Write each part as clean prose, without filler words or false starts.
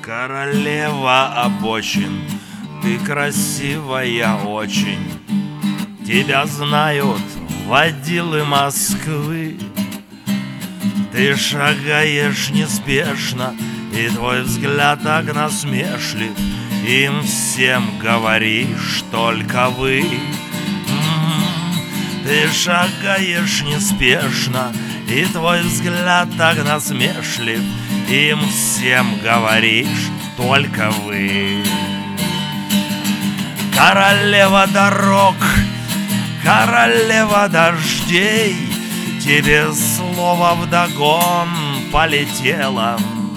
Королева обочин, ты красивая очень. Тебя знают водилы Москвы. Ты шагаешь неспешно, и твой взгляд так насмешлив. Им всем говоришь только вы. Ты шагаешь неспешно, и твой взгляд так насмешлив. Им всем говоришь только вы. Королева дорог, королева дождей, тебе слово вдогон полетело.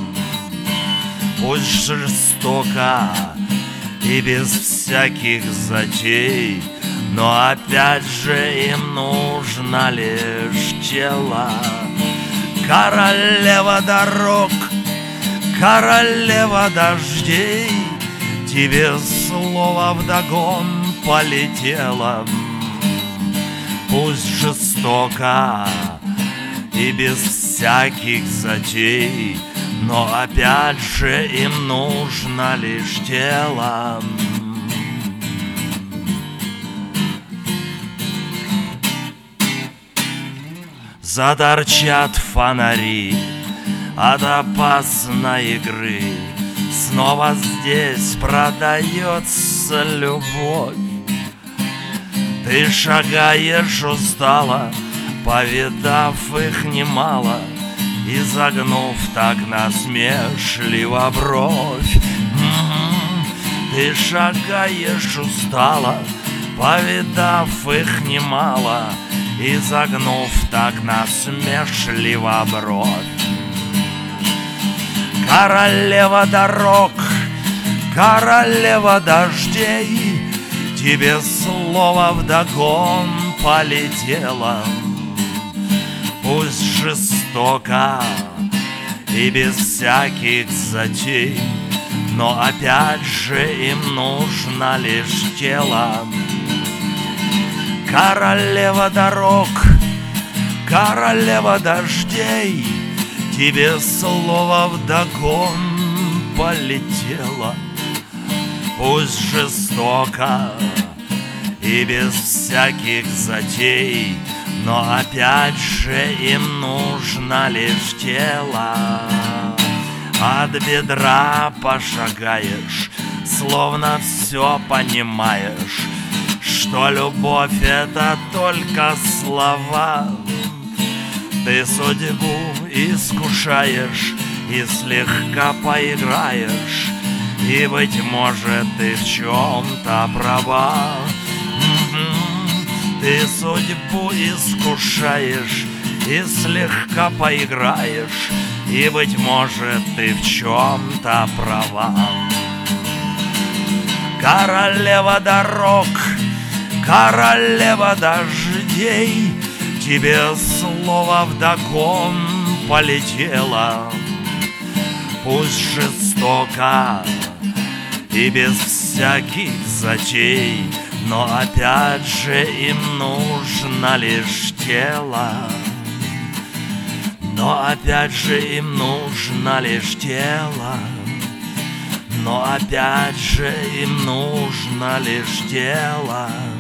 Пусть жестоко и без всяких затей, но опять же им нужно лишь тело. Королева дорог, королева дождей, тебе слово вдогон полетело. Пусть жестоко и без всяких затей, но опять же им нужно лишь тело. Заторчат фонари от опасной игры. Снова здесь продается любовь. Ты шагаешь устало, повидав их немало, и загнув так насмешливо бровь. Ты шагаешь устало, повидав их немало, и загнув так насмешливо бровь. Королева дорог, королева дождей, тебе слово вдогон полетело. Пусть жестоко и без всяких затей, но опять же им нужно лишь тело. Королева дорог, королева дождей, тебе слово вдогон полетело. Пусть жестоко и без всяких затей, но опять же им нужно лишь тело. От бедра пошагаешь, словно все понимаешь, что любовь — это только слова. Ты судьбу искушаешь и слегка поиграешь, и, быть может, ты в чем-то права. Ты судьбу искушаешь и слегка поиграешь, и, быть может, ты в чем-то права. Королева дорог, королева дождей, тебе слово вдогон полетело. Пусть жестоко и без всяких затей, но опять же им нужно лишь тело. Но опять же им нужно лишь тело. Но опять же им нужно лишь тело.